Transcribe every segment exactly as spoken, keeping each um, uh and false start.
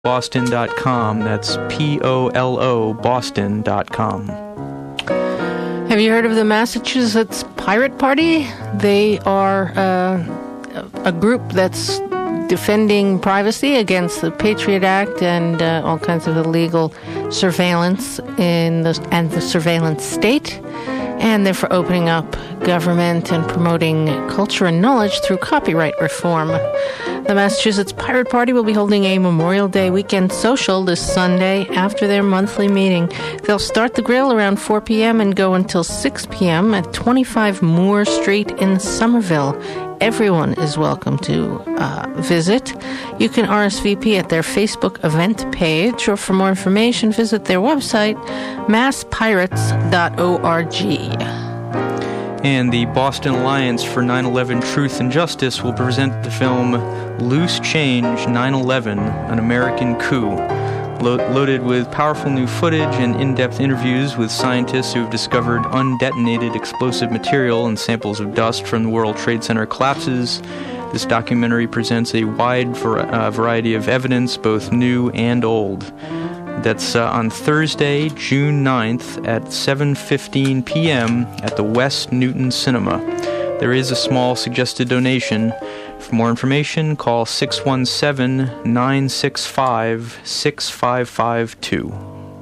Boston dot com. That's P O L O Boston dot com. Have you heard of the Massachusetts Pirate Party? They are uh, a group that's defending privacy against the Patriot Act and uh, all kinds of illegal surveillance in the and the surveillance state. And they're for opening up government and promoting culture and knowledge through copyright reform. The Massachusetts Pirate Party will be holding a Memorial Day weekend social this Sunday after their monthly meeting. They'll start the grill around four p.m. and go until six p.m. at twenty-five Moore Street in Somerville. Everyone is welcome to uh, visit. You can R S V P at their Facebook event page, or for more information, visit their website, mass pirates dot org. And the Boston Alliance for nine eleven Truth and Justice will present the film Loose Change nine eleven, An American Coup, lo- loaded with powerful new footage and in-depth interviews with scientists who have discovered undetonated explosive material and samples of dust from the World Trade Center collapses. This documentary presents a wide var- uh, variety of evidence, both new and old. That's uh, on Thursday, June ninth at seven fifteen p.m. at the West Newton Cinema. There is a small suggested donation. For more information, call six one seven, nine six five, six five five two.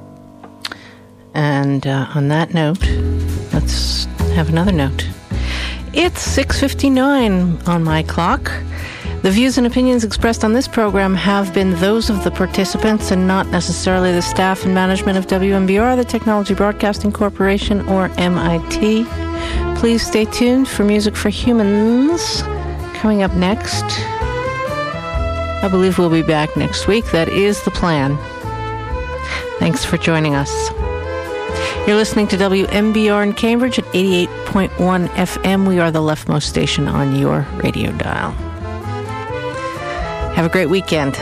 And uh, on that note, let's have another note. It's six fifty-nine on my clock. The views and opinions expressed on this program have been those of the participants and not necessarily the staff and management of W M B R, the Technology Broadcasting Corporation, or M I T. Please stay tuned for Music for Humans. Coming up next, I believe we'll be back next week. That is the plan. Thanks for joining us. You're listening to W M B R in Cambridge at eighty-eight point one F M. We are the leftmost station on your radio dial. Have a great weekend.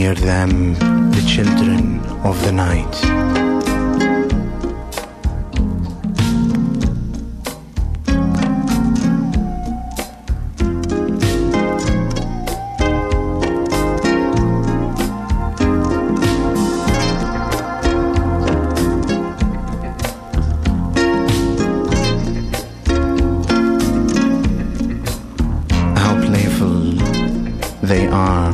Hear them, the children of the night. They are.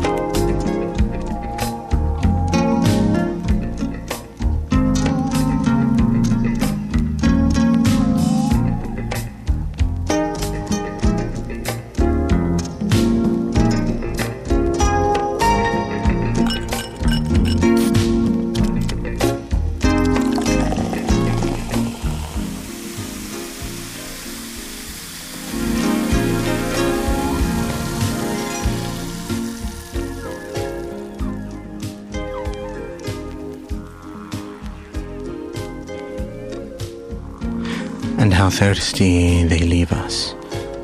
And how thirsty they leave us.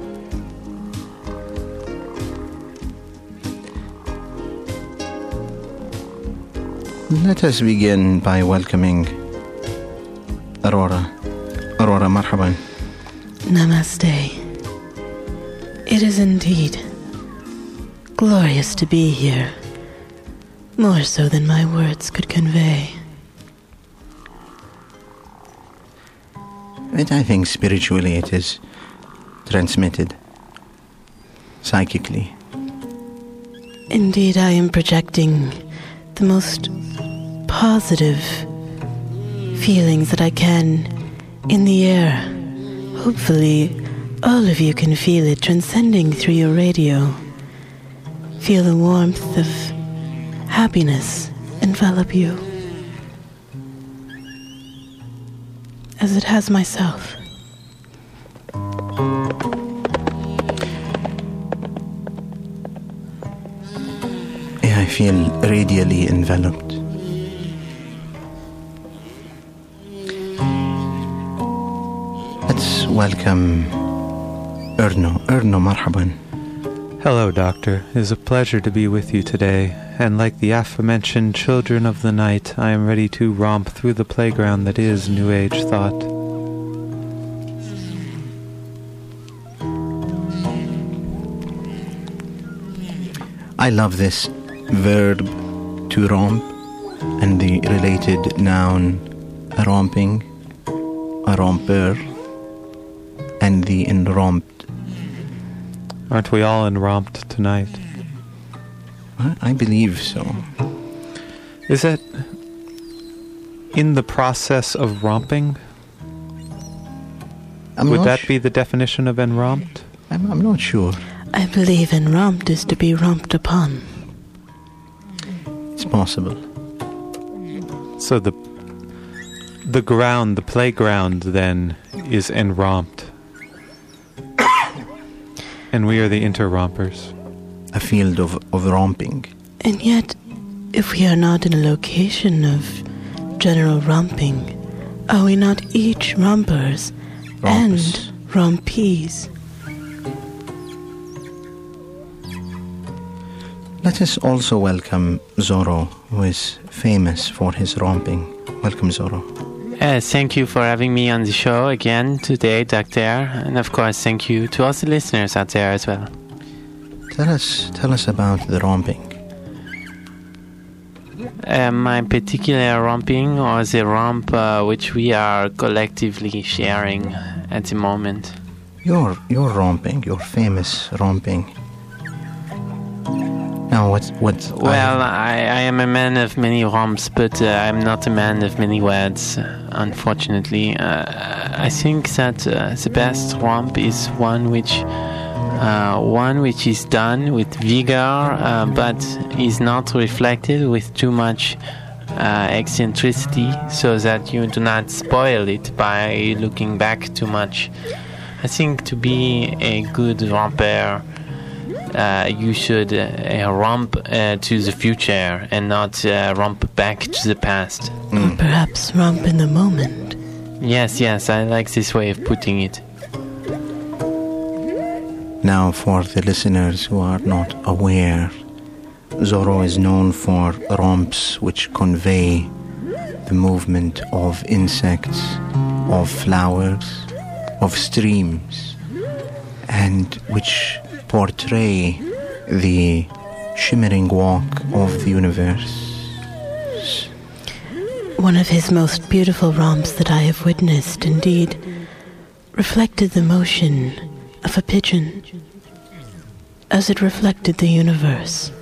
Let us begin by welcoming Aurora. Aurora, marhaban. Namaste. It is indeed glorious to be here, more so than my words could convey. And I think spiritually it is transmitted, psychically. Indeed, I am projecting the most positive feelings that I can in the air. Hopefully, all of you can feel it transcending through your radio. Feel the warmth of happiness envelop you, as it has myself. Yeah, I feel radially enveloped. Let's welcome Erno. Erno, marhaban. Hello, Doctor. It is a pleasure to be with you today, and like the aforementioned children of the night, I am ready to romp through the playground that is New Age thought. I love this verb to romp and the related noun a romping, a romper, and the enromped. Aren't we all enromped tonight? I believe so. Is it in the process of romping? I'm Would not that sh- be the definition of enromped? I'm, I'm not sure. I believe enromped is to be romped upon. It's possible. So the the ground, the playground, then, is enromped. And we are the interrompers. A field of, of romping. And yet, if we are not in a location of general romping, are we not each rompers Rompers. and rompees? Let us also welcome Zorro, who is famous for his romping. Welcome, Zorro. Uh, thank you for having me on the show again today, Doctor. And of course, thank you to all the listeners out there as well. Tell us, tell us about the romping. Uh, my particular romping, or the romp uh, which we are collectively sharing at the moment. Your, your romping, your famous romping. Now, what, what? Well, I, I, I am a man of many romps, but uh, I'm not a man of many words, unfortunately. Uh, I think that uh, the best romp is one which, uh, one which is done with vigor, uh, but is not reflected with too much uh, eccentricity, so that you do not spoil it by looking back too much. I think to be a good romper, Uh, you should uh, romp uh, to the future and not uh, romp back to the past. Or perhaps romp in the moment. Yes, yes, I like this way of putting it. Now, for the listeners who are not aware, Zorro is known for romps which convey the movement of insects, of flowers, of streams, and which portray the shimmering walk of the universe. One of his most beautiful romps that I have witnessed, indeed, reflected the motion of a pigeon as it reflected the universe.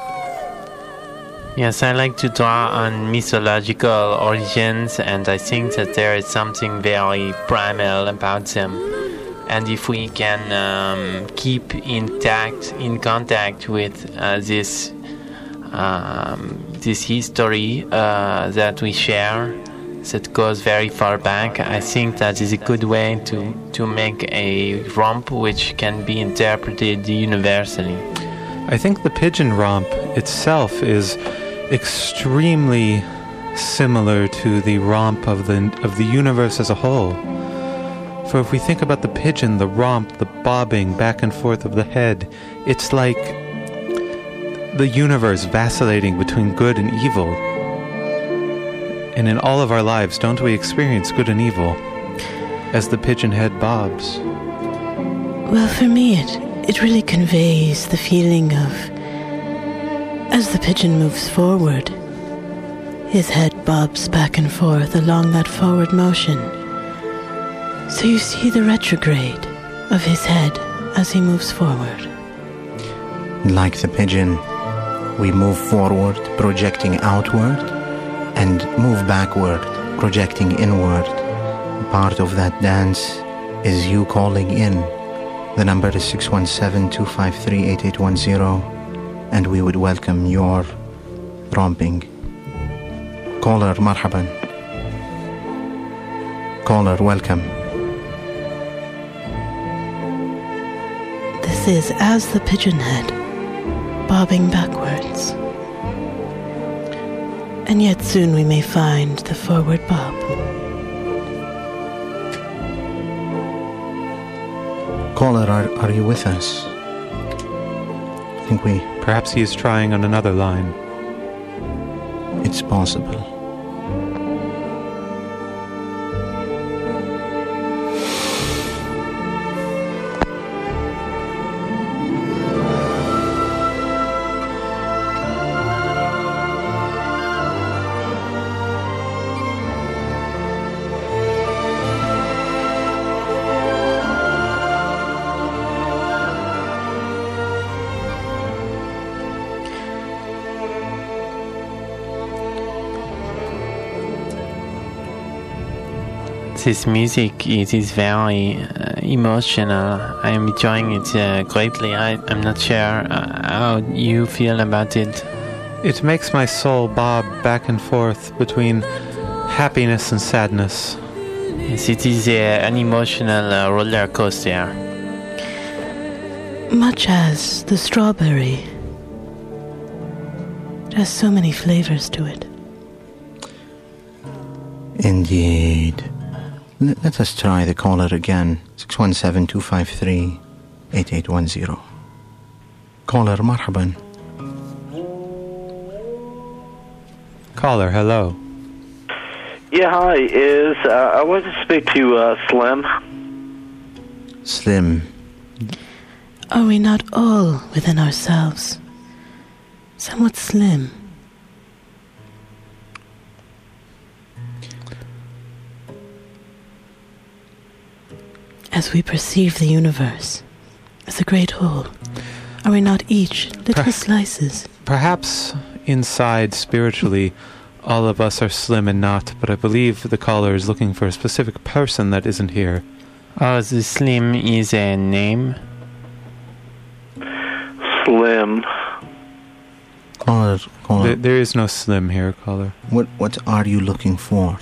Yes, I like to draw on mythological origins, and I think that there is something very primal about them. And if we can um, keep intact, in contact with uh, this um, this history uh, that we share, that goes very far back, I think that is a good way to, to make a romp which can be interpreted universally. I think the pigeon romp itself is extremely similar to the romp of the of the universe as a whole. For if we think about the pigeon, the romp, the bobbing back and forth of the head, it's like the universe vacillating between good and evil. And in all of our lives, don't we experience good and evil as the pigeon head bobs? Well, for me, it, it really conveys the feeling of, as the pigeon moves forward, his head bobs back and forth along that forward motion. So you see the retrograde of his head as he moves forward. Like the pigeon, we move forward, projecting outward, and move backward, projecting inward. Part of that dance is you calling in. The number is six one seven, two five three, eight eight one zero, and we would welcome your romping. Caller, marhaban. Caller, welcome. This is as the pigeon head, bobbing backwards. And yet soon we may find the forward bob. Caller, are, are you with us? I think we... Perhaps he is trying on another line. It's possible. This music, it is very uh, emotional. I am enjoying it uh, greatly. I, I'm not sure uh, how you feel about it. It makes my soul bob back and forth between happiness and sadness. Yes, it is uh, an emotional uh, roller coaster. Much as the strawberry. It has so many flavors to it. Indeed. Let us try the caller again. six one seven, two five three, eight eight one zero. Caller, marhaban. Caller, hello. Yeah, hi. Is uh, I wanted to speak to uh, Slim. Slim. Are we not all within ourselves, somewhat slim? As we perceive the universe as a great whole, are we not each little per- slices? Perhaps inside, spiritually, all of us are slim and not, but I believe the caller is looking for a specific person that isn't here. Oh, the Slim is a name? Slim. Caller, caller. There, there is no Slim here, caller. What, what are you looking for?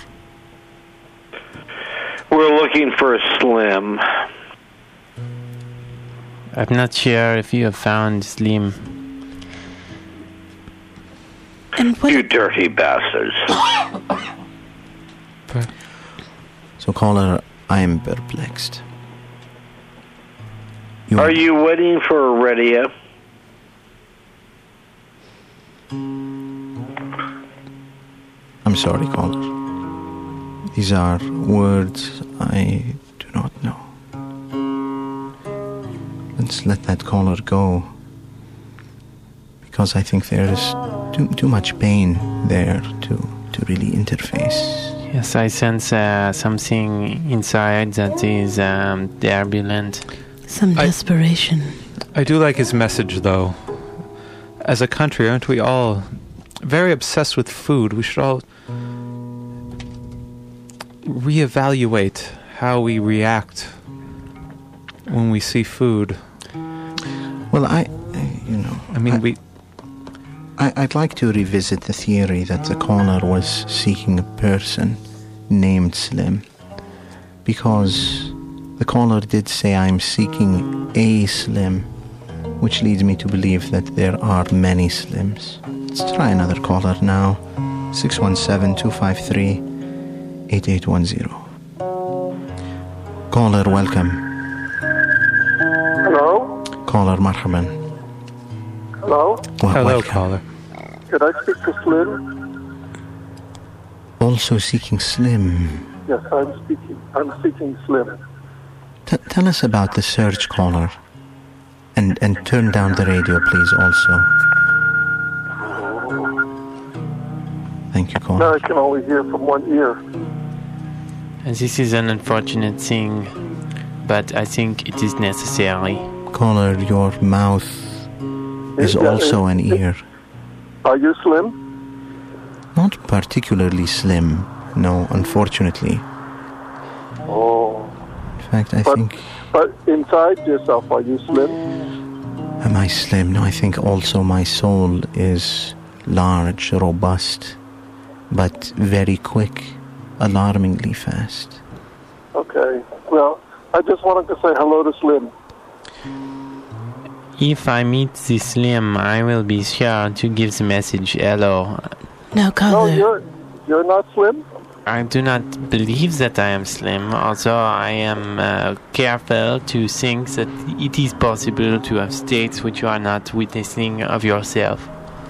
We're looking for a Slim. I'm not sure if you have found Slim. And what? You dirty bastards. So, caller, I am perplexed. You Are you waiting for a radio? I'm sorry, caller. These are words I do not know. Let's let that caller go, because I think there is too, too much pain there to, to really interface. Yes, I sense uh, something inside that is um, turbulent. Some I- desperation. I do like his message, though. As a country, aren't we all very obsessed with food? We should all reevaluate how we react when we see food. Well, I, I- you know, I mean, I- we... I, I'd like to revisit the theory that the caller was seeking a person named Slim, because the caller did say I'm seeking a Slim, which leads me to believe that there are many Slims. Let's try another caller now. six one seven, two five three, eight eight one zero. Caller, welcome. Hello? Caller, marhaban. Hello? Wel- Hello, welcome. caller. Could I speak to Slim? Also seeking Slim. Yes, I'm speaking. I'm seeking Slim. T- tell us about the search, caller. And and turn down the radio, please, also. Thank you, Now caller. I can only hear from one ear. And this is an unfortunate thing, but I think it is necessary. Caller, your mouth is Yeah, also uh, an ear. Are you Slim? Not particularly slim, no, unfortunately. Oh. In fact, I But- think... But inside yourself, are you Slim? Am I slim? No, I think also my soul is large, robust, but very quick, alarmingly fast. Okay. Well, I just wanted to say hello to Slim. If I meet the Slim, I will be sure to give the message hello. Now, No, caller. you're you're not Slim? I do not believe that I am Slim, although I am uh, careful to think that it is possible to have states which you are not witnessing of yourself.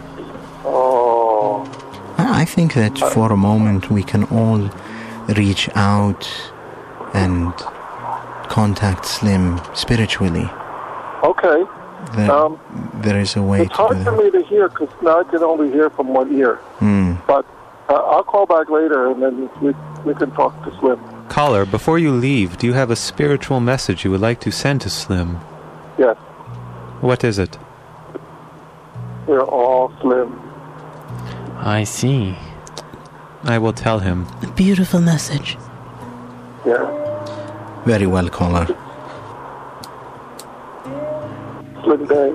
Oh. I I think that for a moment we can all reach out and contact Slim spiritually. Okay. There, Um, there is a way It's to hard do for that. me to hear because now I can only hear from one ear. Hmm. But uh, I'll call back later and then we, we can talk to Slim. Caller, before you leave, do you have a spiritual message you would like to send to Slim? Yes, What is it? we're all Slim. I see. I will tell him. A beautiful message. Yeah. Very well, caller. Slim day.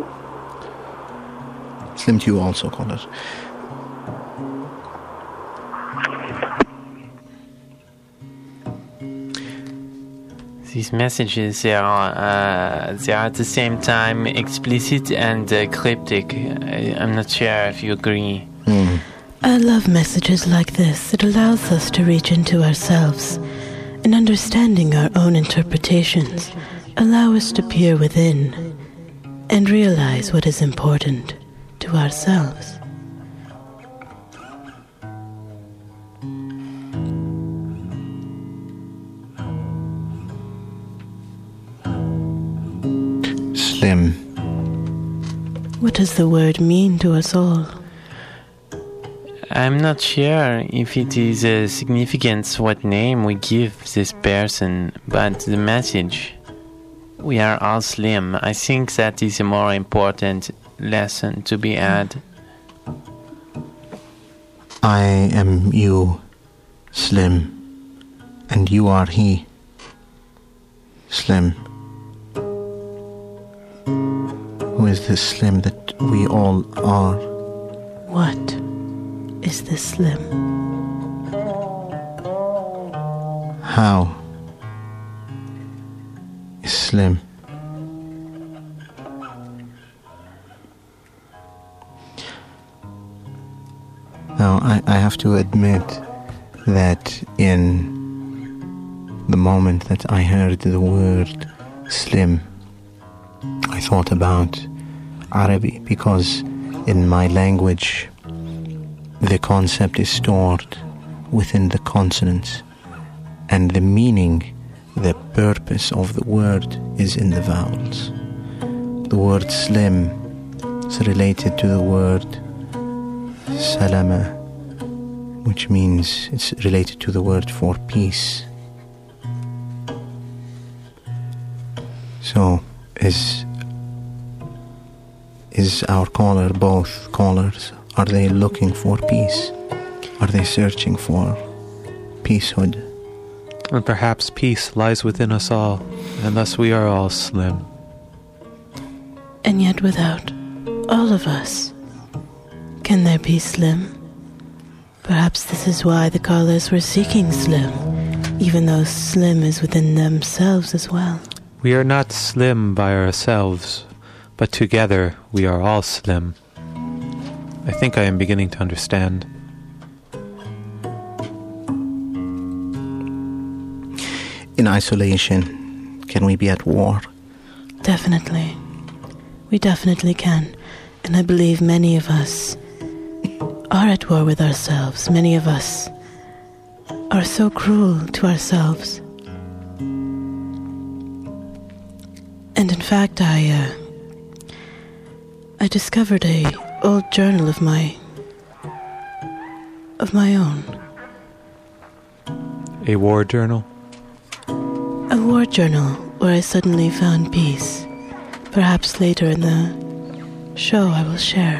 Slim to you also, caller. These messages they are uh, they are at the same time explicit and uh, cryptic. I, I'm not sure if you agree. Hmm. I love messages like this. It allows us to reach into ourselves and understanding our own interpretations. Allow us to peer within and realize what is important to ourselves. Slim. What does the word mean to us all? I'm not sure if it is a significance what name we give this person, but the message. We are all Slim. I think that is a more important lesson to be had. I am you, Slim, and you are he, Slim. Who is this Slim that we all are? What is this Slim? How is Slim? Now, I, I have to admit that in the moment that I heard the word Slim, I thought about Arabic, because in my language the concept is stored within the consonants, and the meaning, the purpose of the word is in the vowels. The word slim is related to the word salama, which means it's related to the word for peace. So, is is our caller, both callers, are they looking for peace? Are they searching for peacehood? And perhaps peace lies within us all, and thus we are all slim. And yet without all of us, can there be slim? Perhaps this is why the callers were seeking slim, even though slim is within themselves as well. We are not slim by ourselves, but together we are all slim. I think I am beginning to understand. In isolation, can we be at war? Definitely. We definitely can. And I believe many of us are at war with ourselves. Many of us are so cruel to ourselves. And in fact, I, uh, I discovered a old journal of my, of my own. A war journal? A war journal where I suddenly found peace. Perhaps later in the show I will share.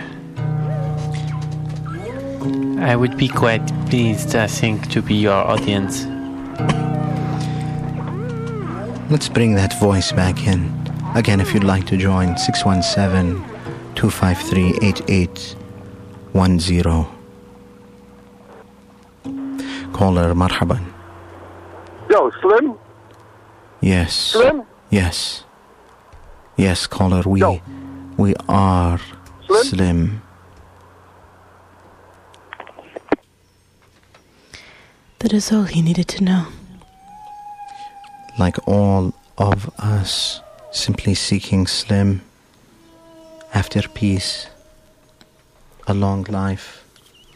I would be quite pleased, I think, to be your audience. Let's bring that voice back in. Again, if you'd like to join, six one seven, two five three, eight eight one zero. Caller, marhaban. Yo, Slim? Yes. Slim? Yes. Yes, caller, we, Yo. we are Slim? slim. That is all he needed to know. Like all of us, simply seeking slim after peace, a long life,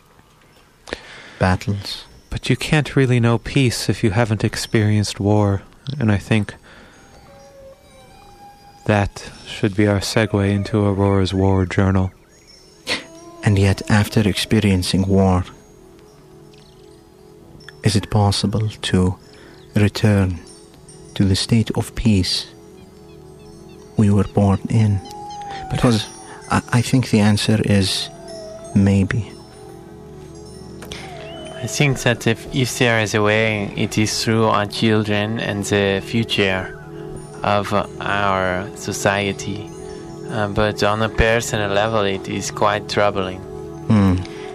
battles. But you can't really know peace if you haven't experienced war, and I think that should be our segue into Aurora's war journal. And yet, after experiencing war, is it possible to return to the state of peace we were born in? Because I, I think the answer is maybe. I think that if, if there is a way, it is through our children and the future of our society. Uh, but on a personal level, it is quite troubling. Hmm.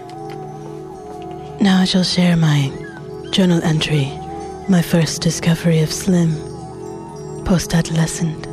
Now I shall share my journal entry, my first discovery of Slim, post-adolescent.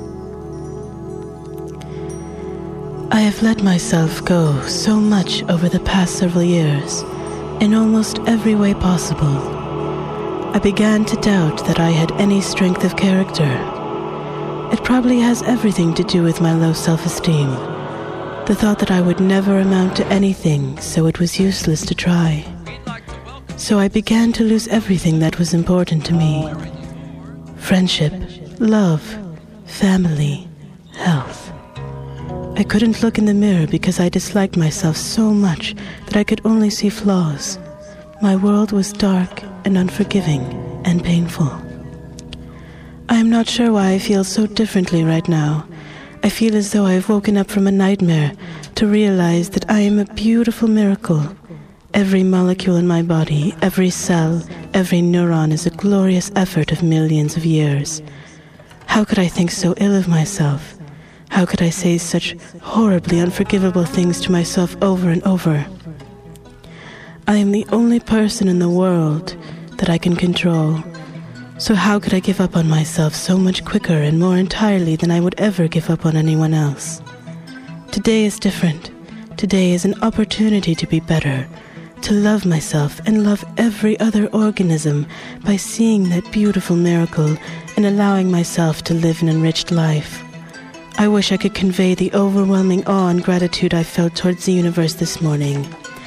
I have let myself go so much over the past several years, in almost every way possible. I began to doubt that I had any strength of character. It probably has everything to do with my low self-esteem, the thought that I would never amount to anything, so it was useless to try. So I began to lose everything that was important to me. Friendship, love, family, health. I couldn't look in the mirror because I disliked myself so much that I could only see flaws. My world was dark and unforgiving and painful. I am not sure why I feel so differently right now. I feel as though I have woken up from a nightmare to realize that I am a beautiful miracle. Every molecule in my body, every cell, every neuron is a glorious effort of millions of years. How could I think so ill of myself? How could I say such horribly unforgivable things to myself over and over? I am the only person in the world that I can control. So how could I give up on myself so much quicker and more entirely than I would ever give up on anyone else? Today is different. Today is an opportunity to be better, to love myself and love every other organism by seeing that beautiful miracle and allowing myself to live an enriched life. I wish I could convey the overwhelming awe and gratitude I felt towards the universe this morning.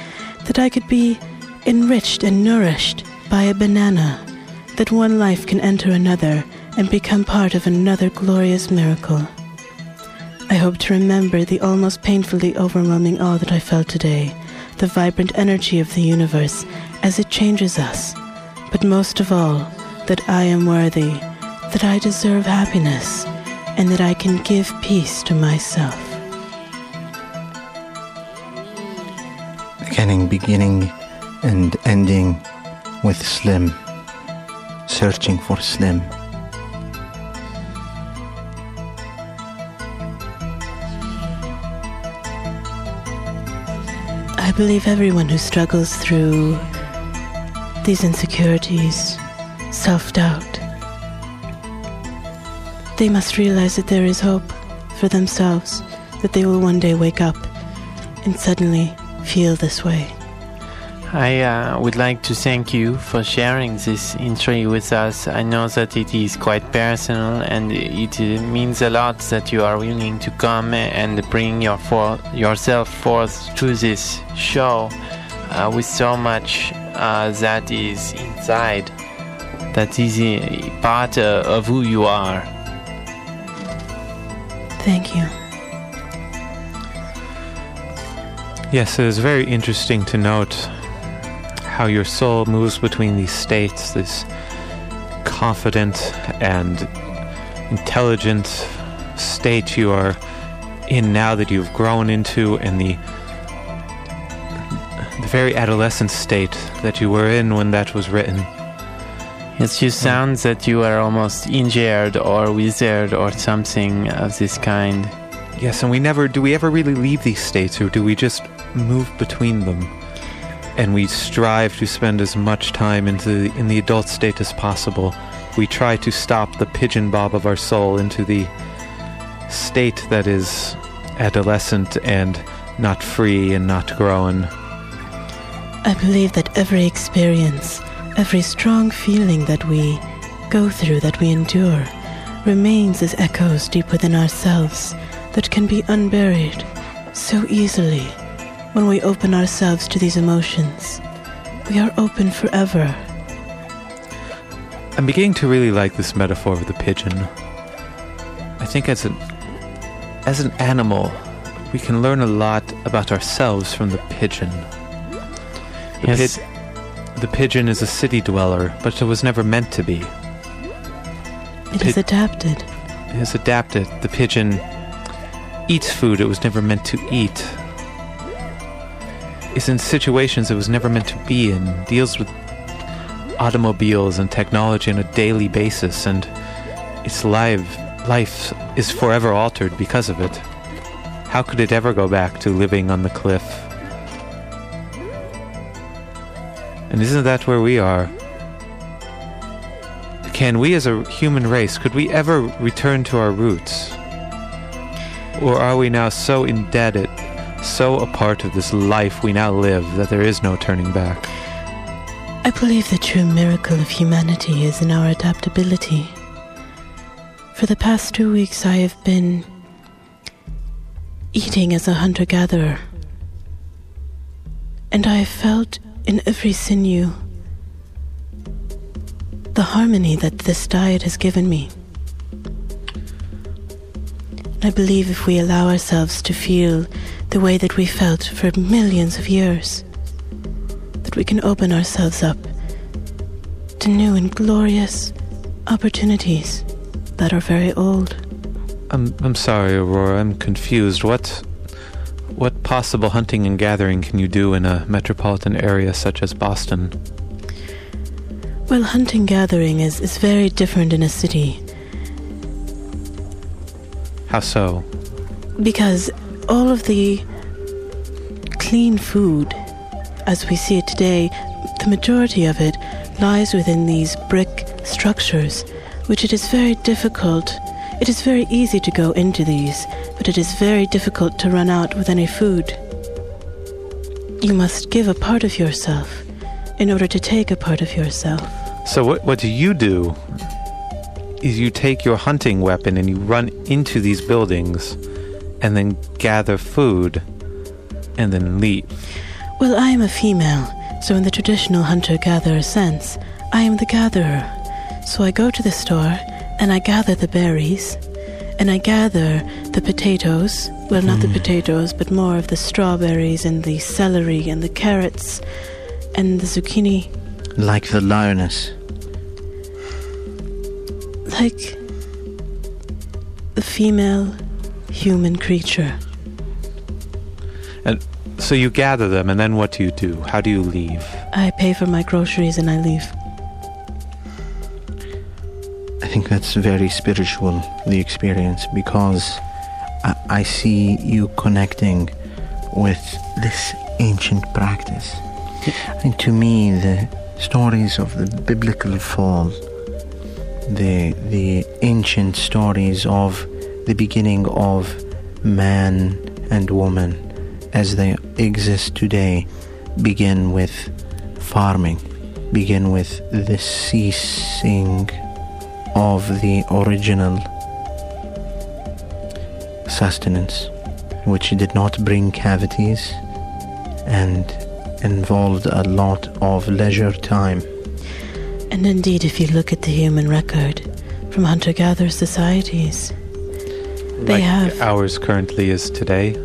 that I could be enriched and nourished by a banana, that one life can enter another and become part of another glorious miracle. I hope to remember the almost painfully overwhelming awe that I felt today, the vibrant energy of the universe as it changes us, but most of all, that I am worthy, that I deserve happiness, and that I can give peace to myself. Beginning, beginning, and ending with Slim. Searching for Slim. I believe everyone who struggles through these insecurities, self-doubt, they must realize that there is hope for themselves, that they will one day wake up and suddenly feel this way. I uh, would like to thank you for sharing this entry with us. I know that it is quite personal, and it uh, means a lot that you are willing to come and bring your for- yourself forth to this show uh, with so much uh, that is inside, that is a part uh, of who you are. Thank you. Yes, it is very interesting to note how your soul moves between these states, this confident and intelligent state you are in now that you've grown into, and the the very adolescent state that you were in when that was written. Yes, you sound that you are almost injured or withered or something of this kind. Yes, and we never, do we ever really leave these states, or do we just move between them? And we strive to spend as much time into the, in the adult state as possible. We try to stop the pigeon bob of our soul into the state that is adolescent and not free and not grown. I believe that every experience, every strong feeling that we go through, that we endure, remains as echoes deep within ourselves that can be unburied so easily. When we open ourselves to these emotions, we are open forever. I'm beginning to really like this metaphor of the pigeon. I think as an, as an animal, we can learn a lot about ourselves from the pigeon. The, yes. pi- the pigeon is a city dweller, but it was never meant to be. It pi- is adapted. It is adapted. The pigeon eats food it was never meant to eat. Is in situations it was never meant to be in, deals with automobiles and technology on a daily basis, and its life, life is forever altered because of it. How could it ever go back to living on the cliff? And isn't that where we are? Can we as a human race, could we ever return to our roots? Or are we now so indebted, so a part of this life we now live, that there is no turning back? I believe the true miracle of humanity is in our adaptability. For the past two weeks I have been eating as a hunter-gatherer, and I have felt in every sinew the harmony that this diet has given me. I believe if we allow ourselves to feel the way that we felt for millions of years, that we can open ourselves up to new and glorious opportunities that are very old. I'm I'm sorry, Aurora, I'm confused. What what possible hunting and gathering can you do in a metropolitan area such as Boston? Well, hunting gathering is, is very different in a city. How so? Because all of the clean food, as we see it today, the majority of it lies within these brick structures, which it is very difficult. It is very easy to go into these, but it is very difficult to run out with any food. You must give a part of yourself in order to take a part of yourself. So what what do you do? Is you take your hunting weapon and you run into these buildings and then gather food and then leave. Well, I am a female, so in the traditional hunter-gatherer sense, I am the gatherer. So I go to the store, and I gather the berries, and I gather the potatoes, well, not mm. the potatoes, but more of the strawberries and the celery and the carrots and the zucchini. Like the lioness. Like the female human creature. And so you gather them, and then what do you do? How do you leave? I pay for my groceries and I leave. I think that's very spiritual, the experience, because I, I see you connecting with this ancient practice. And to me, the stories of the biblical fall, the the ancient stories of the beginning of man and woman as they exist today, begin with farming, begin with the ceasing of the original sustenance, which did not bring cavities and involved a lot of leisure time. And indeed, if you look at the human record from hunter-gatherer societies, they like have... ours currently is today?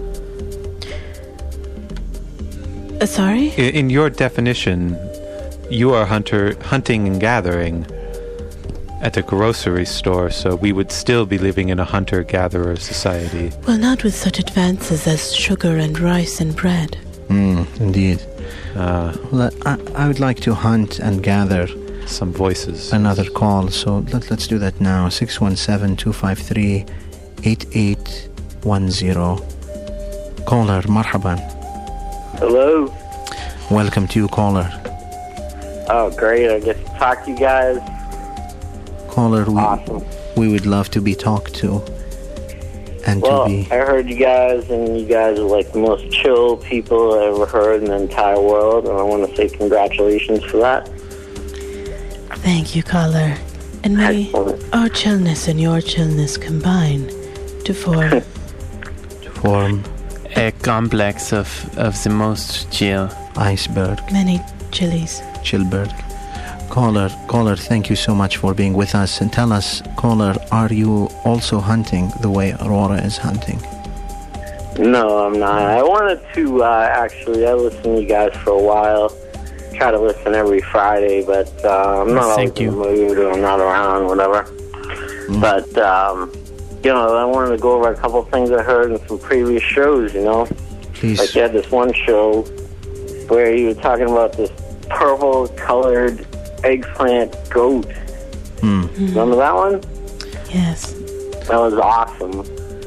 Uh, sorry? In, in your definition, you are hunter hunting and gathering at a grocery store, so we would still be living in a hunter-gatherer society. Well, not with such advances as sugar and rice and bread. Mm, indeed. Uh, well, I, I would like to hunt and gather some voices. Another call, so let, let's do that now. six one seven, two five three, eight eight one zero. Caller, marhaban. Hello. Welcome to you, caller. Oh, great. I get to talk to you guys. Caller, we, awesome. we would love to be talked to. And well, to be... I heard you guys, and you guys are like the most chill people I ever heard in the entire world, and I want to say congratulations for that. Thank you, caller. And may Excellent. Our chillness and your chillness combine to form... to form... a complex of, of the most chill. Iceberg. Many chilies. Chillberg. Caller, caller, thank you so much for being with us. And tell us, caller, are you also hunting the way Aurora is hunting? No, I'm not. I wanted to, uh, actually, I listened to you guys for a while. Try to listen every Friday, but uh, I'm not always Thank you. in the mood, or I'm not around, whatever. Mm. But, um, you know, I wanted to go over a couple things I heard in some previous shows, you know? Please. Like you had this one show where you were talking about this purple-colored eggplant goat. Mm. Remember that one? Yes. That was awesome.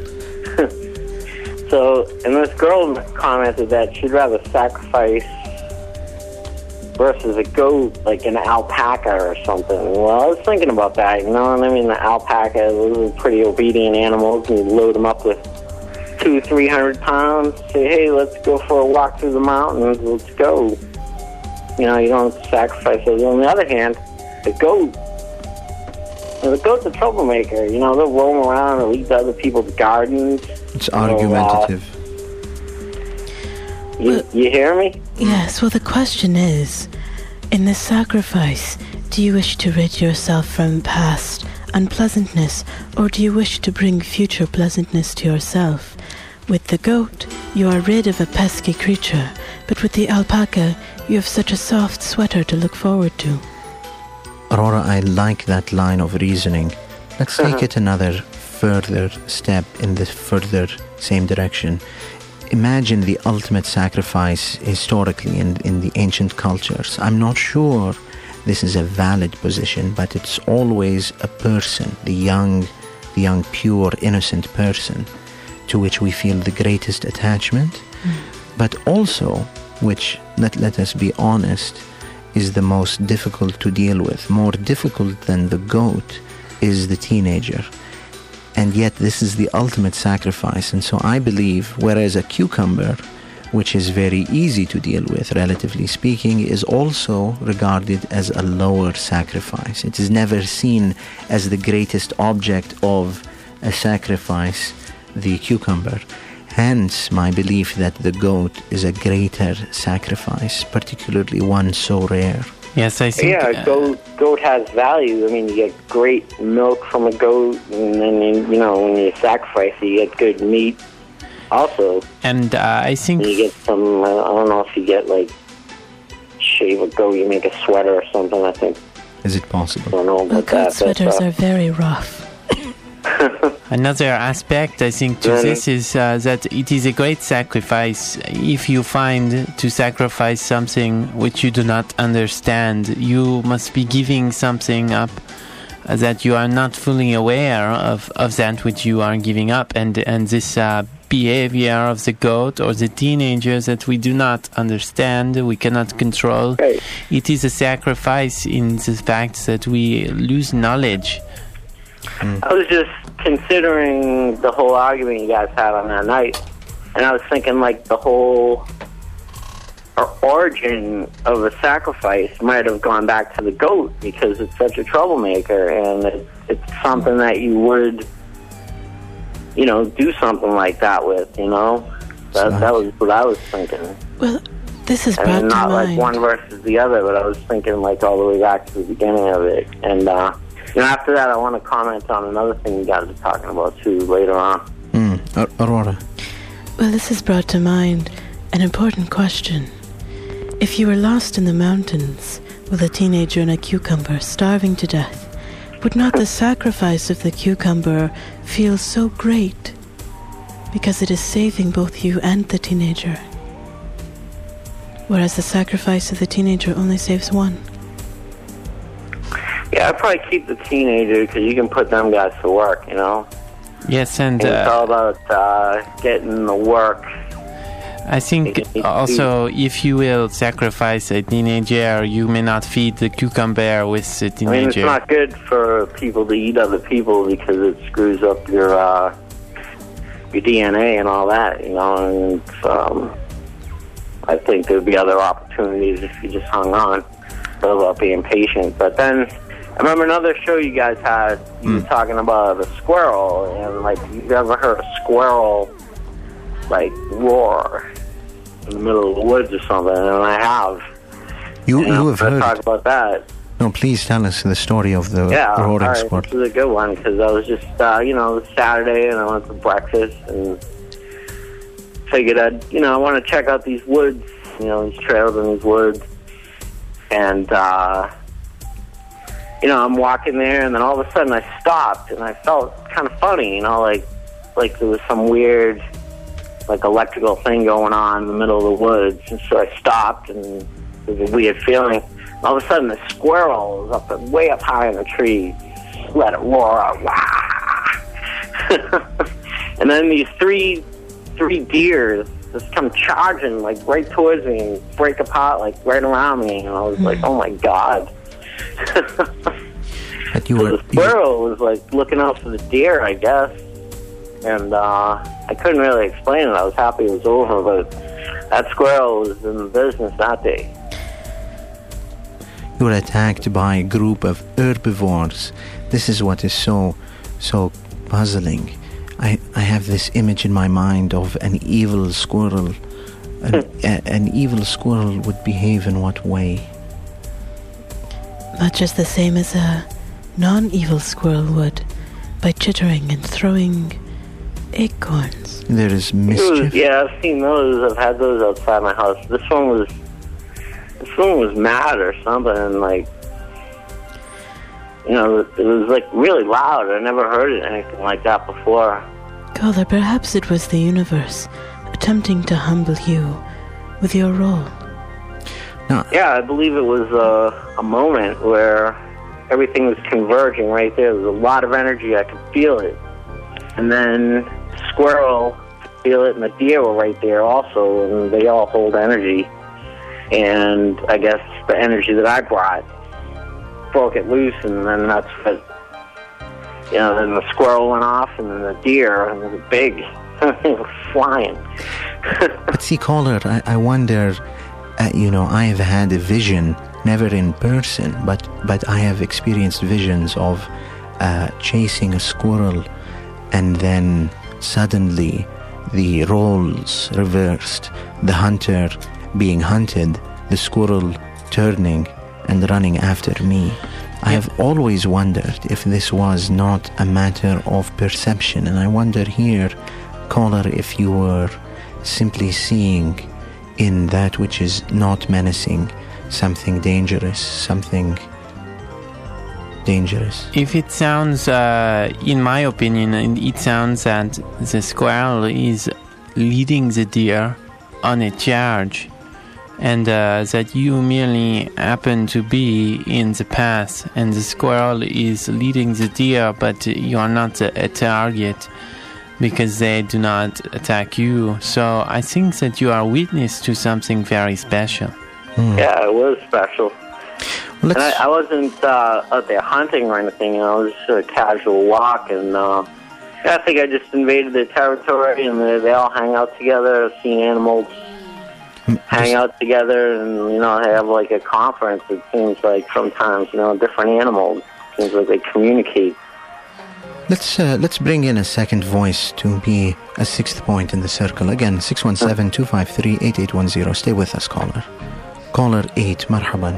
So, and this girl commented that she'd rather sacrifice versus a goat, like an alpaca or something. Well, I was thinking about that, you know what I mean? The alpaca, those are pretty obedient animals, and you load them up with two, three hundred pounds. Say, hey, let's go for a walk through the mountains. Let's go. You know, you don't sacrifice those. On the other hand, the goat, you know, the goat's a troublemaker. You know, they'll roam around and lead to other people's gardens. It's argumentative. Uh, you, you hear me? Yes, well, the question is, in this sacrifice, do you wish to rid yourself from past unpleasantness, or do you wish to bring future pleasantness to yourself? With the goat, you are rid of a pesky creature, but with the alpaca, you have such a soft sweater to look forward to. Aurora, I like that line of reasoning. Let's take uh-huh. it another further step in the further same direction. Imagine the ultimate sacrifice historically in, in the ancient cultures. I'm not sure this is a valid position, but it's always a person, the young, the young, pure, innocent person, to which we feel the greatest attachment, mm. but also, which, let, let us be honest, is the most difficult to deal with. More difficult than the goat is the teenager. And yet this is the ultimate sacrifice. And so I believe, whereas a cucumber, which is very easy to deal with, relatively speaking, is also regarded as a lower sacrifice. It is never seen as the greatest object of a sacrifice, the cucumber. Hence my belief that the goat is a greater sacrifice, particularly one so rare. Yes, I think... Yeah, uh, goat, goat has value. I mean, you get great milk from a goat, and then, you, you know, when you sacrifice it, you get good meat also. And uh, I think... And you get some, I don't know if you get, like, shave a goat, you make a sweater or something, I think. Is it possible? I don't know about Well, that. goat sweaters but, uh, are very rough. Another aspect, I think, to Really? this is uh, that it is a great sacrifice if you find to sacrifice something which you do not understand. You must be giving something up uh, that you are not fully aware of, of that which you are giving up. And, and this uh, behavior of the goat or the teenagers that we do not understand, we cannot control, Right. it is a sacrifice in the fact that we lose knowledge. I was just considering the whole argument you guys had on that night, and I was thinking, like, the whole or- origin of the sacrifice might have gone back to the goat because it's such a troublemaker, and it, it's something that you would, you know, do something like that with, you know? That, that was what I was thinking. Well, this is I brought mean, to not like mind. one versus the other, but I was thinking, like, all the way back to the beginning of it. And, uh, you know, after that, I want to comment on another thing you guys are talking about, too, later on. Mm. Aurora. Well, this has brought to mind an important question. If you were lost in the mountains with a teenager and a cucumber starving to death, would not the sacrifice of the cucumber feel so great because it is saving both you and the teenager? Whereas the sacrifice of the teenager only saves one. Yeah, I'd probably keep the teenager because you can put them guys to work, you know? Yes, and And it's all uh, about uh, getting the work. I think also if you will sacrifice a teenager, you may not feed the cucumber with the I mean, it's teenager. not good for people to eat other people because it screws up your uh, your D N A and all that, you know? And um, I think there'd be other opportunities if you just hung on about being patient. But then I remember another show you guys had, you were talking about a squirrel, and, like, you've ever heard a squirrel, like, roar in the middle of the woods or something, and I have. You, You, know, you have let's heard. talk about that. No, please tell us the story of the Yeah, all roaring right, squirrel. this is a good one, because I was just, uh, you know, it was Saturday, and I went for breakfast, and figured I'd, you know, I want to check out these woods, you know, these trails in these woods, and, uh... you know, I'm walking there, and then all of a sudden I stopped, and I felt kind of funny, you know, like like there was some weird, like, electrical thing going on in the middle of the woods, and so I stopped, and it was a weird feeling. And all of a sudden, the squirrel was up, way up high in the tree, let it roar out, wah! And then these three, three deer just come charging, like, right towards me, and break apart, like, right around me, and I was like, oh my God. But you So were. the You, squirrel was like looking out for the deer, I guess, and uh, I couldn't really explain it. I was happy it was over, but that squirrel was in the business that day. you were attacked by a group of herbivores. This is what is so, so puzzling. I, I have this image in my mind of an evil squirrel. An, a, an evil squirrel would behave in what way? Much as the same as a non-evil squirrel would, by chittering and throwing acorns. There is It was, mischief. yeah, I've seen those. I've had those outside my house. This one was, this one was mad or something, and like, you know, it was like really loud. I never heard it anything like that before. Caller, perhaps it was the universe attempting to humble you with your role. No, Yeah, I believe it was a, a moment where everything was converging right there. There was a lot of energy. I could feel it. And then squirrel could feel it, and the deer were right there also, and they all hold energy. And I guess the energy that I brought broke it loose, and then that's what, you know, then the squirrel went off, and then the deer, and it was big. It was flying. but see, caller, I, I wonder. Uh, you know, I have had a vision, never in person, but but I have experienced visions of uh, chasing a squirrel, and then suddenly the roles reversed, the hunter being hunted, the squirrel turning and running after me. I have always wondered if this was not a matter of perception, and I wonder here, caller, if you were simply seeing in that which is not menacing something dangerous, something dangerous. If it sounds, uh, in my opinion, it sounds that the squirrel is leading the deer on a charge, and uh, that you merely happen to be in the path, and the squirrel is leading the deer, but you are not a, a target because they do not attack you. So I think that you are witness to something very special. Mm. Yeah, it was special. Let's... And I, I wasn't uh, out there hunting or anything. You know, it was just a casual walk, and uh, I think I just invaded their territory, and they, they all hang out together. I've seen animals hang out together, and, you know, they have like a conference, it seems like, sometimes, you know, different animals. It seems like they communicate. Let's uh, let's bring in a second voice to be a sixth point in the circle. Again, six one seven, two five three, eight eight one zero. Stay with us, caller. Caller eight, marhaban.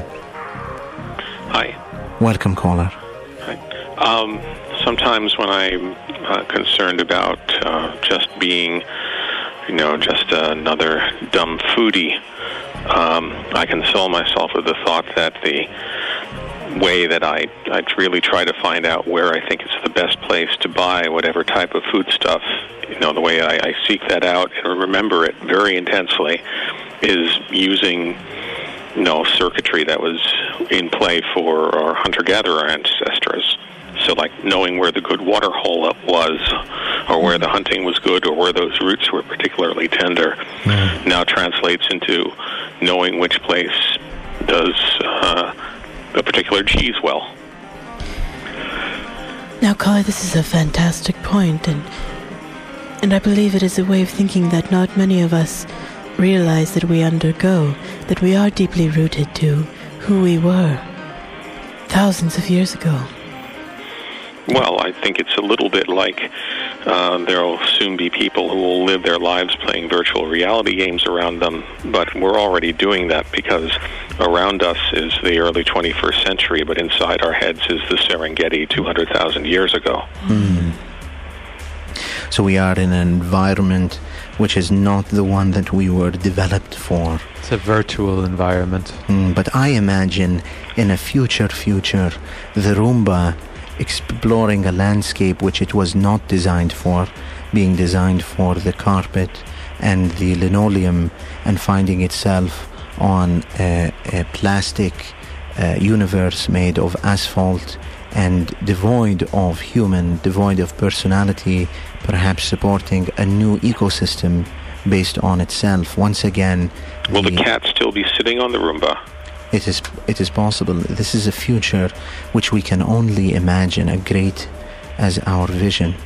Hi. Welcome, caller. Hi. Um, sometimes when I'm uh, concerned about uh, just being, you know, just another dumb foodie, um, I console myself with the thought that the way that I, I really try to find out where I think it's the best place to buy whatever type of foodstuff, you know, the way I, I seek that out and remember it very intensely is using, you know, circuitry that was in play for our hunter-gatherer ancestors. So, like, knowing where the good water hole up was, or where the hunting was good, or where those roots were particularly tender, mm. now translates into knowing which place does uh, a particular cheese well. Now, caller, this is a fantastic point, and and I believe it is a way of thinking that not many of us realize that we undergo, that we are deeply rooted to who we were thousands of years ago. Well, I think it's a little bit like uh, there will soon be people who will live their lives playing virtual reality games around them, but we're already doing that because around us is the early twenty-first century, but inside our heads is the Serengeti two hundred thousand years ago. Mm. So we are in an environment which is not the one that we were developed for. It's a virtual environment. Mm, but I imagine in a future future, the Roomba exploring a landscape which it was not designed for, being designed for the carpet and the linoleum, and finding itself on a, a plastic uh, universe made of asphalt and devoid of human, devoid of personality, perhaps supporting a new ecosystem based on itself. Once again, will the, the cat still be sitting on the Roomba? It is, it is possible. This is a future which we can only imagine, a great as our vision.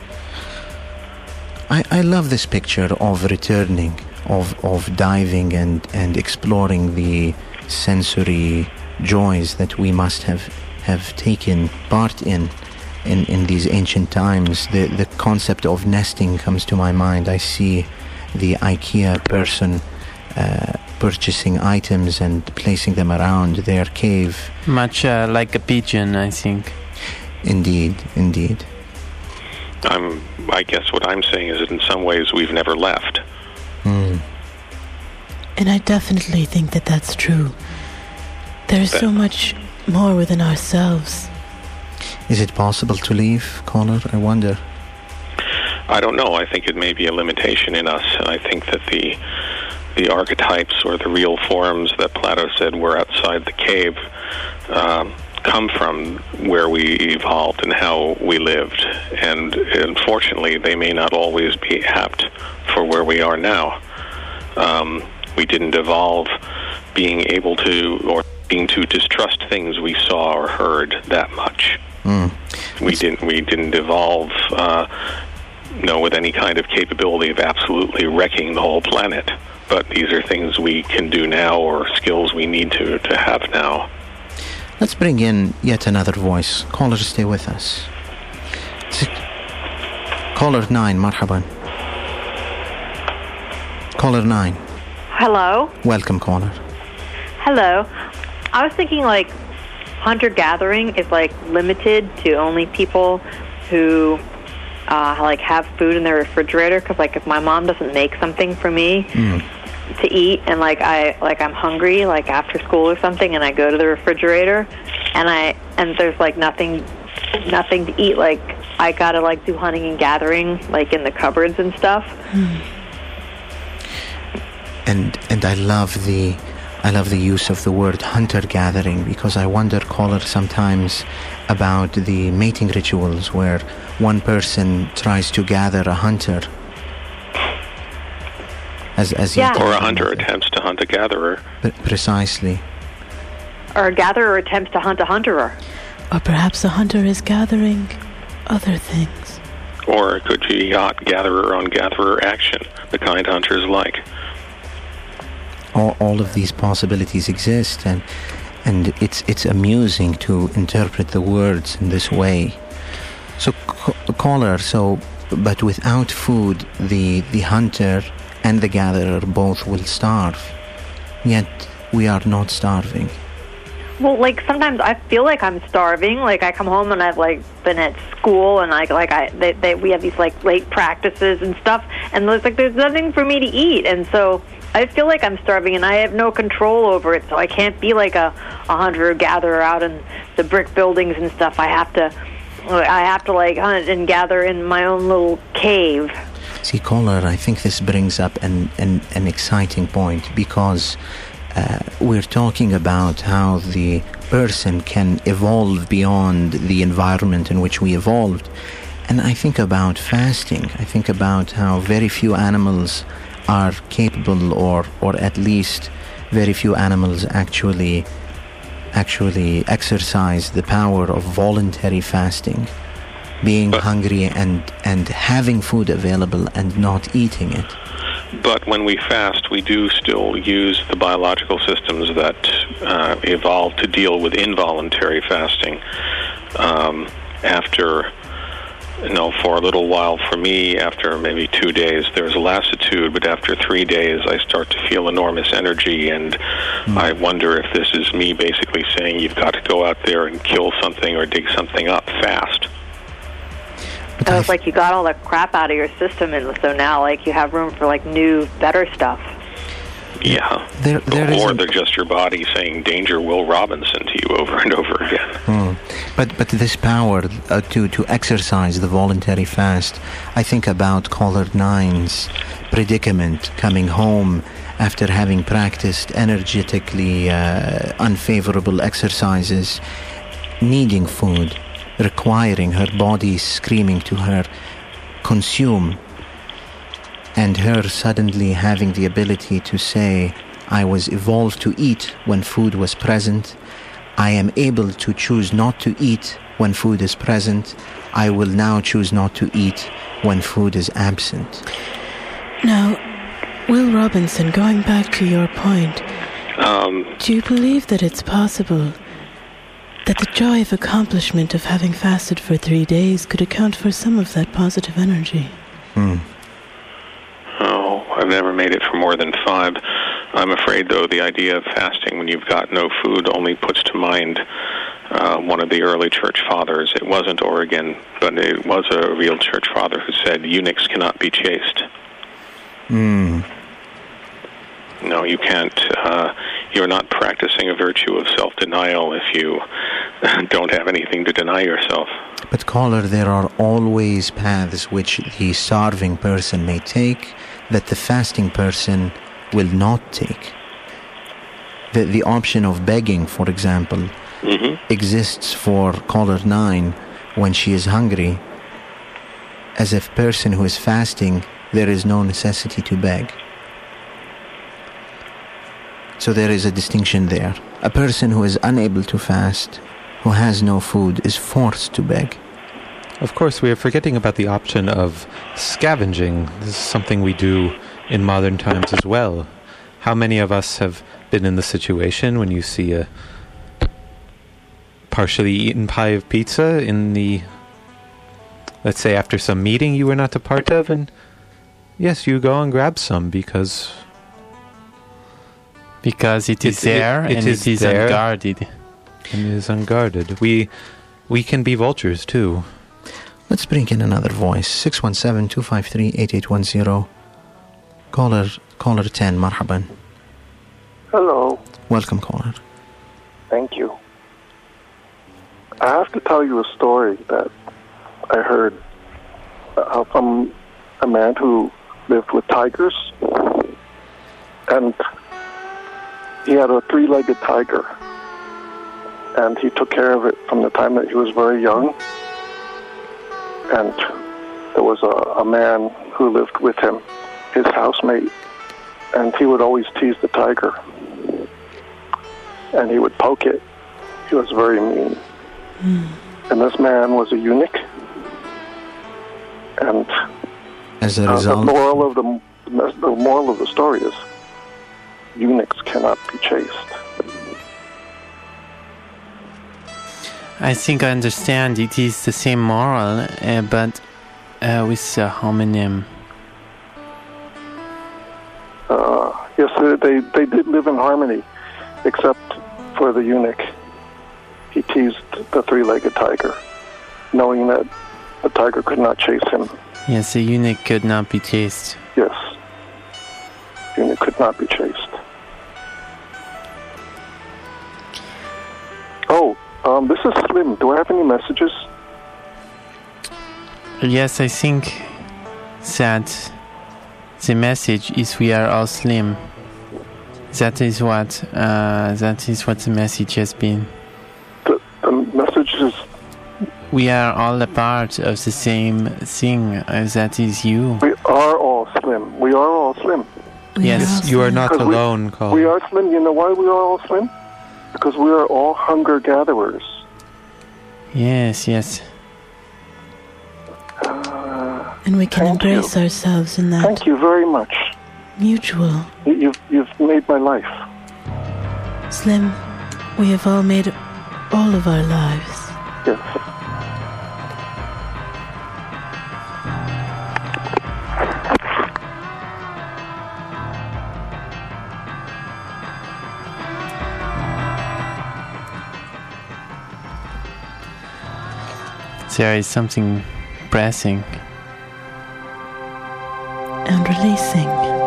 I, I love this picture of returning, of, of diving and, and exploring the sensory joys that we must have, have taken part in, in in these ancient times. The, the concept of nesting comes to my mind. I see the IKEA person uh, purchasing items and placing them around their cave. Much uh, like a pigeon, I think. Indeed, indeed. I'm, I guess what I'm saying is that in some ways we've never left. Mm. And I definitely think that that's true. There is so much more within ourselves. Is it possible to leave, caller? I wonder. I don't know. I think it may be a limitation in us, and I think that the the archetypes or the real forms that Plato said were outside the cave um, come from where we evolved and how we lived. And unfortunately, they may not always be apt for where we are now. Um, we didn't evolve being able to, or being to distrust things we saw or heard that much. Mm. We didn't. We didn't evolve, uh, you know, with any kind of capability of absolutely wrecking the whole planet. But these are things we can do now, or skills we need to, to have now. Let's bring in yet another voice. Caller, stay with us. Caller nine, marhaban. Caller nine. Hello. Welcome, caller. Hello. I was thinking, like, hunter-gathering is, like, limited to only people who, uh, like, have food in their refrigerator. Because, like, if my mom doesn't make something for me Mm. to eat, and, like, I, like, I'm hungry, like, after school or something, and I go to the refrigerator, and I, and there's, like, nothing, nothing to eat, like, I gotta, like, do hunting and gathering, like, in the cupboards and stuff. Mm. And and I love the I love the use of the word hunter-gathering, because I wonder, caller, sometimes about the mating rituals where one person tries to gather a hunter. As, as Yeah. Or a hunter attempts to hunt a gatherer. Pre- precisely. Or a gatherer attempts to hunt a hunterer. Or perhaps a hunter is gathering other things. Or it could be yacht gatherer on gatherer action, the kind hunters like. All, all of these possibilities exist, and and it's it's amusing to interpret the words in this way. So, ca- caller, so, but without food, the the hunter and the gatherer both will starve. Yet we are not starving. Well, like, sometimes I feel like I'm starving. Like, I come home and I've, like, been at school, and I like I they, they we have these, like, late practices and stuff, and there's like there's nothing for me to eat, and so I feel like I'm starving, and I have no control over it. So I can't be like a, a hunter gatherer out in the brick buildings and stuff. I have to I have to like hunt and gather in my own little cave. See, caller, I think this brings up an an, an exciting point, because Uh, we're talking about how the person can evolve beyond the environment in which we evolved. And I think about fasting. I think about how very few animals are capable, or, or at least very few animals actually actually exercise the power of voluntary fasting. Being hungry and, and having food available and not eating it. But when we fast, we do still use the biological systems that uh, evolved to deal with involuntary fasting. Um, after, you know, for a little while, for me, after maybe two days, there's lassitude, but after three days, I start to feel enormous energy, and mm. I wonder if this is me basically saying you've got to go out there and kill something or dig something up fast. So it's like you got all the crap out of your system, and so now, like, you have room for, like, new, better stuff. Yeah. There, there or is they're just your body saying "Danger, Will Robinson" to you over and over again. Hmm. But but this power uh, to to exercise the voluntary fast, I think about caller nine's predicament, coming home after having practiced energetically uh, unfavorable exercises, needing food, requiring her body screaming to her, consume, and her suddenly having the ability to say, I was evolved to eat when food was present. I am able to choose not to eat when food is present. I will now choose not to eat when food is absent. Now, Will Robinson, going back to your point, um, do you believe that it's possible that the joy of accomplishment of having fasted for three days could account for some of that positive energy? Hmm. Oh, I've never made it for more than five. I'm afraid, though, the idea of fasting when you've got no food only puts to mind uh, one of the early church fathers. It wasn't Origen, but it was a real church father who said eunuchs cannot be chaste. Hmm. No, you can't. Uh, you're not practicing a virtue of self-denial if you don't have anything to deny yourself. But caller, there are always paths which the starving person may take that the fasting person will not take. The, the option of begging, for example, mm-hmm. exists for caller nine when she is hungry. As a person who is fasting, there is no necessity to beg. So there is a distinction there. A person who is unable to fast, who has no food, is forced to beg. Of course, we are forgetting about the option of scavenging. This is something we do in modern times as well. How many of us have been in the situation when you see a partially eaten pie of pizza in the, let's say, after some meeting you were not a part of, and Yes, you go and grab some because... Because it is It- there it- it and is it is there. unguarded. And it is unguarded. We we can be vultures too. Let's bring in another voice. six one seven, two five three, eight eight one zero. Caller, caller ten, marhaban. Hello. Welcome, caller. Thank you. I have to tell you a story that I heard uh, from a man who lived with tigers. And he had a three-legged tiger. And he took care of it from the time that he was very young. And there was a, a man who lived with him, his housemate, and he would always tease the tiger. And he would poke it. He was very mean. Mm. And this man was a eunuch. And As a uh, the result, moral of the the moral of the story is eunuchs cannot be chaste. I think I understand. It is the same moral, uh, but uh, with a homonym. Uh, yes, they, they they did live in harmony, except for the eunuch. He teased the three-legged tiger, knowing that the tiger could not chase him. Yes, the eunuch could not be chased. Yes, eunuch could not be chased. Oh, um, this is Slim. Do I have any messages? Yes, I think that the message is we are all slim. That is what uh, that is what the message has been. The, the message is We are all a part of the same thing. Uh, that is you. we are all slim. We are all slim. We Yes, are You are slim. not Because we- alone, caller. We are slim. You know why we are all slim? Because we are all hunter-gatherers. Yes, yes. Uh, And we can Thank you. embrace ourselves in that thank you very much. mutual. You- You've you've made my life. Slim, we have all made all of our lives. Yes. There is something pressing. And releasing.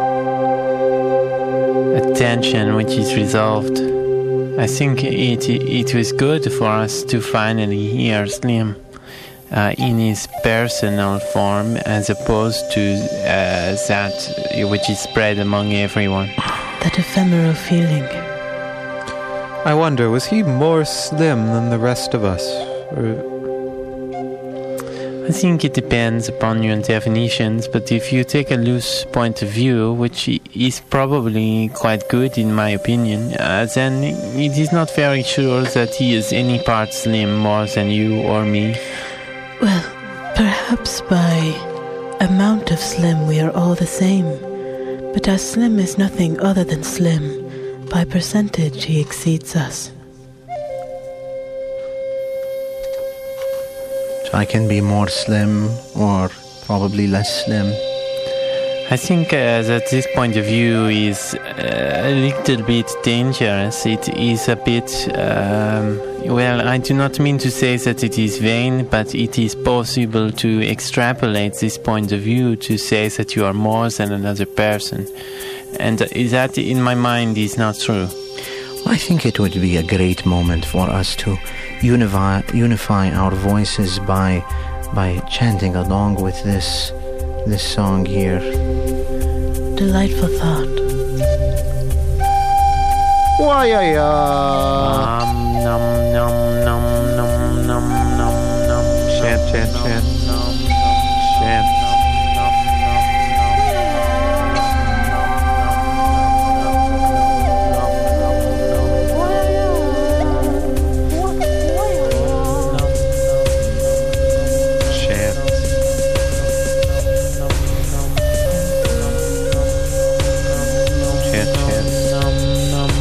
A tension which is resolved. I think it it was good for us to finally hear Slim uh, in his personal form as opposed to uh, that which is spread among everyone. That ephemeral feeling. I wonder, was he more slim than the rest of us? Or I think it depends upon your definitions, but if you take a loose point of view, which is probably quite good in my opinion, uh, then it is not very sure that he is any part slim more than you or me. Well, perhaps by amount of slim we are all the same. But as slim is nothing other than slim, by percentage he exceeds us. I can be more slim or probably less slim. I think uh, that this point of view is uh, a little bit dangerous. It is a bit, um, well, I do not mean to say that it is vain, but it is possible to extrapolate this point of view to say that you are more than another person. And that, in my mind, is not true. I think it would be a great moment for us to unify unify our voices by by chanting along with this this song here. Delightful thought. Why Um, num, num, num, num, num, num, num, chant, chant, chant. Chant. Chant. Chant, chant.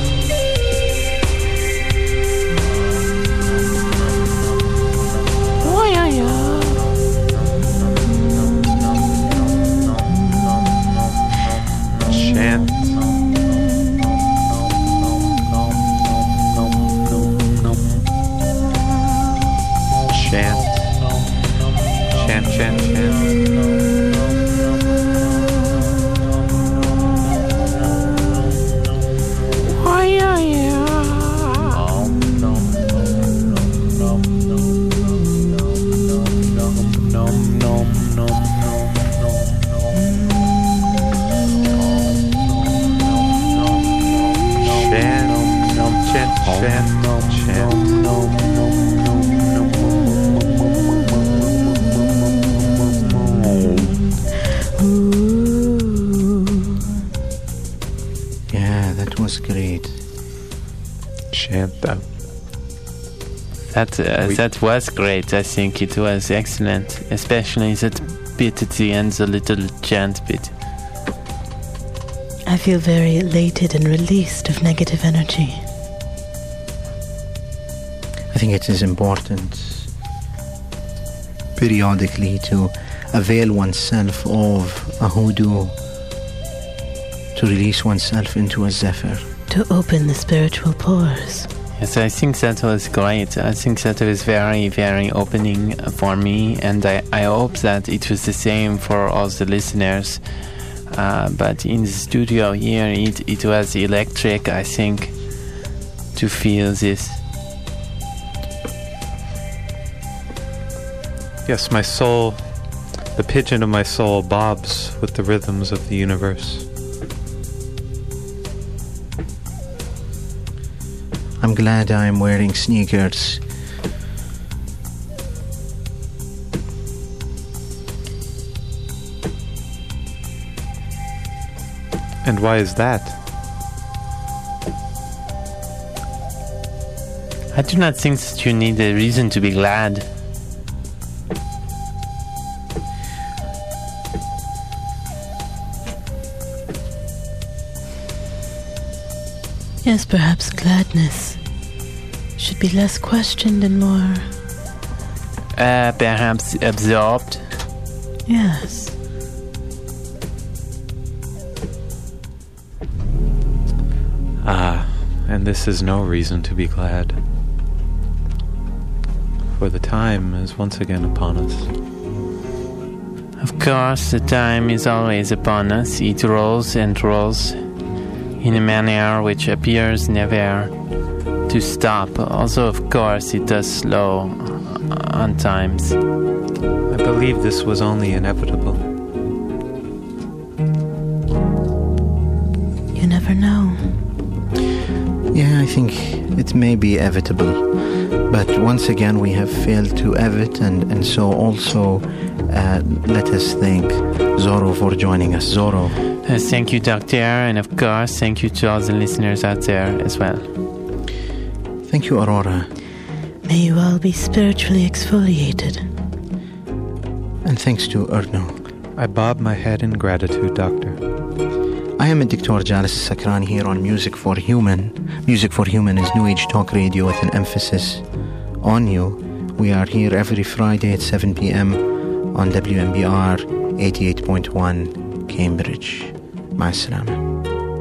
That uh, that was great. I think it was excellent, especially that bit at the end, the little chant bit. I feel very elated and released of negative energy. I think it is important periodically to avail oneself of a hoodoo, to release oneself into a zephyr. To open the spiritual pores. Yes, I think that was great. I think that was very, very opening for me, and I, I hope that it was the same for all the listeners. Uh, but in the studio here, it, it was electric, I think, to feel this. Yes, my soul, the pigeon of my soul bobs with the rhythms of the universe. I'm glad I'm wearing sneakers. And why is that? I do not think that you need a reason to be glad. Yes, perhaps gladness should be less questioned and more... Uh, perhaps absorbed? Yes. Ah, and this is no reason to be glad. For the time is once again upon us. Of course, the time is always upon us. It rolls and rolls in a manner which appears never to stop. Also, of course, it does slow on times. I believe this was only inevitable. You never know. Yeah, I think it may be evitable. But once again, we have failed to evit, and, and so also uh, let us thank Zorro for joining us. Zorro. Uh, thank you, Doctor, and of course, thank you to all the listeners out there as well. Thank you, Aurora. May you all be spiritually exfoliated. And thanks to Erno. I bob my head in gratitude, Doctor. I am Doctor Jalis Sakran here on Music for Human. Music for Human is New Age Talk Radio with an emphasis on you. We are here every Friday at seven p.m. on W M B R eighty-eight point one Cambridge. مع السلامة.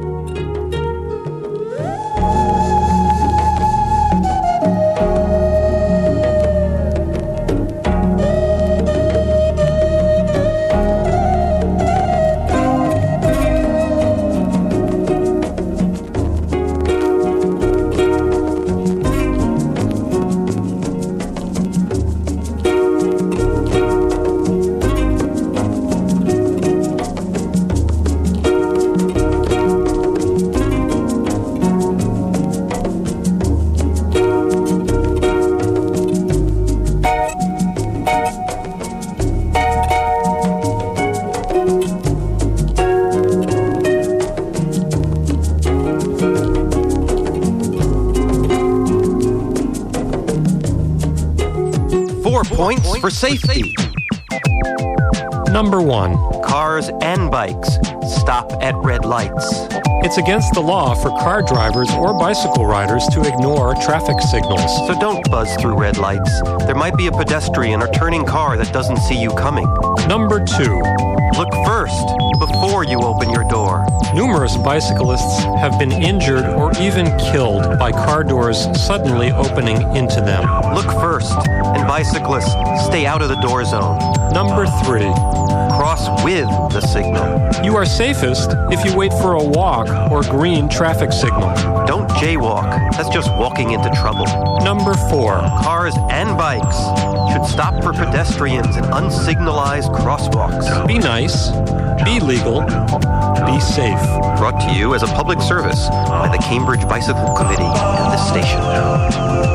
Points for safety. Number one. Cars and bikes. stop at red lights. It's against the law for car drivers or bicycle riders to ignore traffic signals. So don't buzz through red lights. There might be a pedestrian or turning car that doesn't see you coming. Number two. Look first before you open your door. Numerous bicyclists have been injured or even killed by car doors suddenly opening into them. Look first, and bicyclists, stay out of the door zone. Number three. Cross with the signal. You are safest if you wait for a walk or green traffic signal. Don't jaywalk. That's just walking into trouble. Number four. Cars and bikes should stop for pedestrians in unsignalized crosswalks. Be nice. Be legal. Be safe. Brought to you as a public service by the Cambridge Bicycle Committee and this station.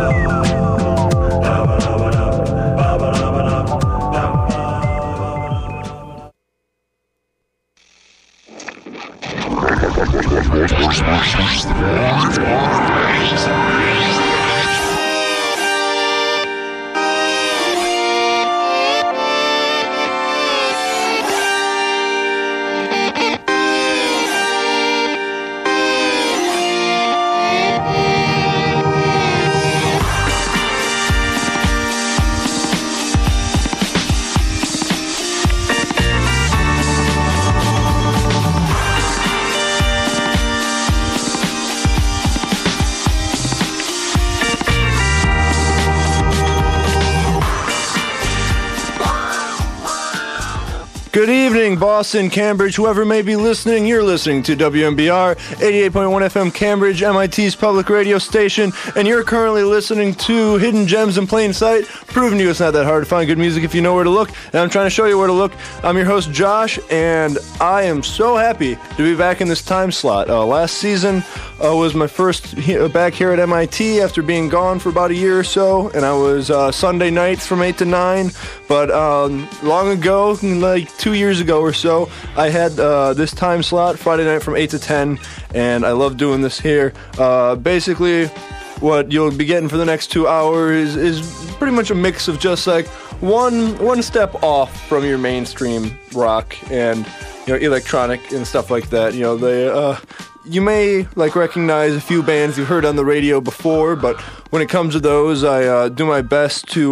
Good evening, Boston, Cambridge, whoever may be listening. You're listening to W M B R, eighty-eight point one F M Cambridge, M I T's public radio station, and you're currently listening to Hidden Gems in Plain Sight, proving to you it's not that hard to find good music if you know where to look, and I'm trying to show you where to look. I'm your host, Josh, and I am so happy to be back in this time slot. Uh, last season uh, was my first he- back here at M I T after being gone for about a year or so, and I was uh, Sunday nights from eight to nine, but um, long ago, like two years ago or so, I had uh, this time slot, Friday night from eight to ten, and I love doing this here. Uh, basically, what you'll be getting for the next two hours is, is pretty much a mix of just like one one step off from your mainstream rock and, you know, electronic and stuff like that. You know, they uh, you may like recognize a few bands you've heard on the radio before, but when it comes to those, I uh, do my best to